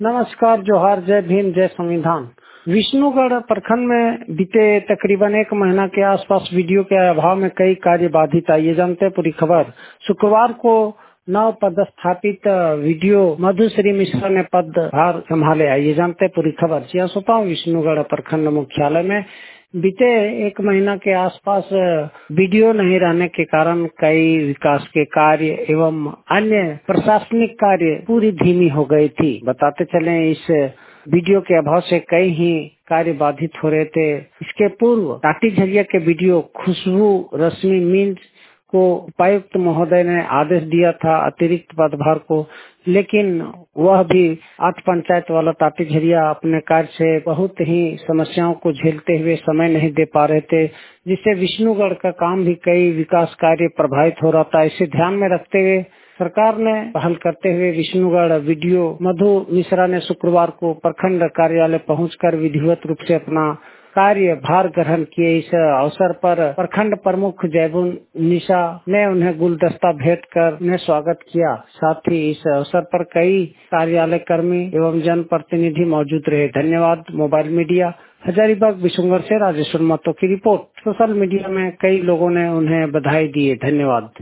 नमस्कार, जोहार, जय भीम, जय संविधान। विष्णुगढ़ प्रखंड में बीते तकरीबन एक महीना के आसपास वीडियो के अभाव में कई कार्य बाधित आई। ये जानते हैं पूरी खबर। शुक्रवार को नव पदस्थापित वीडियो मधुश्री मिश्रा ने पदभार संभाले। ये जानते हैं पूरी खबर। जी सोता हूँ विष्णुगढ़ प्रखंड मुख्यालय में बीते एक महीना के आसपास वीडियो नहीं रहने के कारण कई विकास के कार्य एवं अन्य प्रशासनिक कार्य पूरी धीमी हो गई थी। बताते चले, इस वीडियो के अभाव से कई ही कार्य बाधित हो रहे थे। इसके पूर्व टाटी झरिया के वीडियो खुशबू रश्मि मीन्स को उपायुक्त महोदय ने आदेश दिया था अतिरिक्त पदभार को, लेकिन वह भी 8 पंचायत वाला टाटी झरिया अपने कार्य से बहुत ही समस्याओं को झेलते हुए समय नहीं दे पा रहे थे, जिससे विष्णुगढ़ का काम भी कई विकास कार्य प्रभावित हो रहा था। इसे ध्यान में रखते हुए सरकार ने पहल करते हुए विष्णुगढ़ वीडियो मधु मिश्रा ने शुक्रवार को प्रखंड कार्यालय पहुंचकर विधिवत रूप से अपना कार्य भार ग्रहण किए। इस अवसर पर प्रखंड प्रमुख जयबुन निशा ने उन्हें गुलदस्ता भेंट कर उन्हें स्वागत किया। साथ ही इस अवसर पर कई कार्यालय कर्मी एवं जनप्रतिनिधि मौजूद रहे। धन्यवाद। मोबाइल मीडिया हजारीबाग विष्णुगढ़ से राजेश्वर महतो की रिपोर्ट। सोशल मीडिया में कई लोगों ने उन्हें बधाई दी है। धन्यवाद।